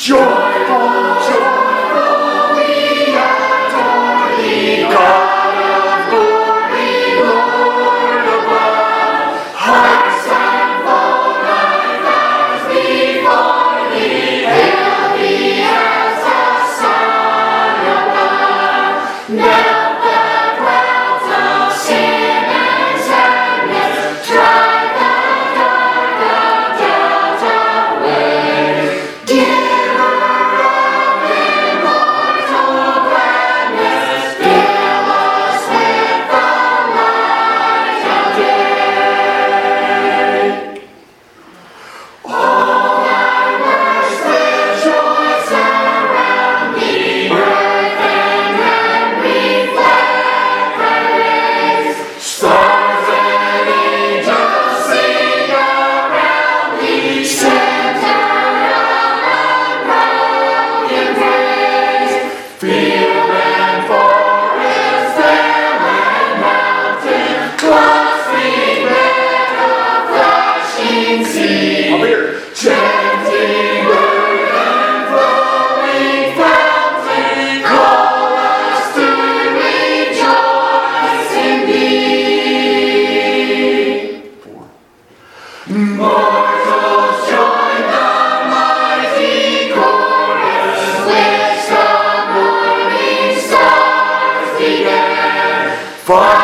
Joyful, joyful, we adore thee, God of glory, Lord above. Hearts and full life as before thee, hail thee as the sun above. Melt the clouds of sin and sadness, drive the dark of doubt away. Mortals join the mighty chorus, which the morning stars began.